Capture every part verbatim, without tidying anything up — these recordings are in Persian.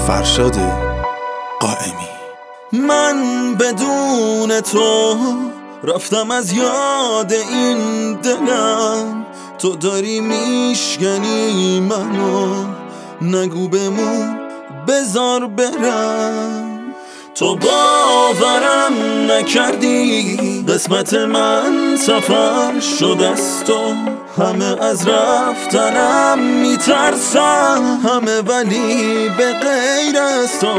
فرشاد قائمی. من بدون تو رفتم از یاد این دلم، تو داری میشکنی منو، نگو بمون بذار برم. تو باورم نکردی قسمت من سفر شده است و همه از رفتنم میترسن، همه ولی به غیر از تو.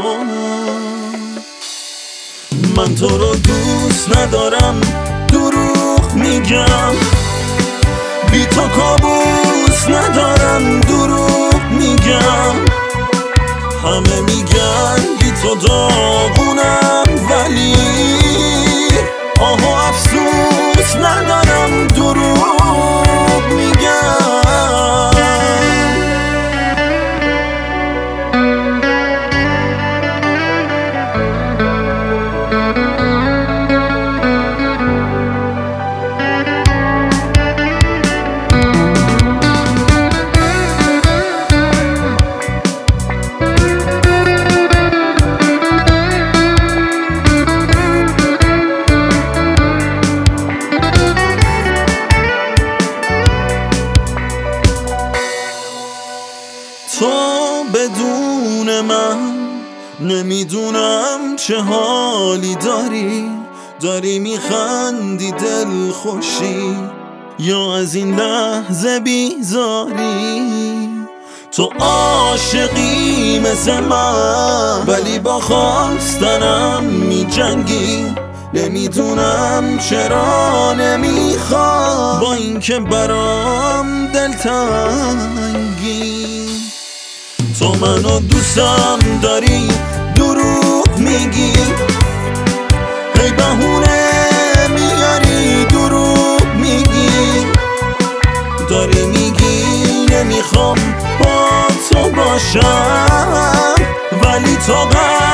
من تو رو دوست ندارم، دروغ میگم، بی تو کابوس ندارم، دروغ میگم. همه میگن بی تو داغونم، ولی آه و افسوس ندارم، دروغ میگم. تو بدون من نمیدونم چه حالی داری، داری میخندی دل خوشی یا از این لحظه بیزاری. تو عاشقی مثل من ولی با خواستنم میجنگی، نمیدونم چرا نمیخوام با اینکه برام دلتنگی. تو منو دوستم داری، دروغ میگی، هی بهونه میاری، دروغ میگی، داری میگی نمیخوام با تو باشم، ولی تو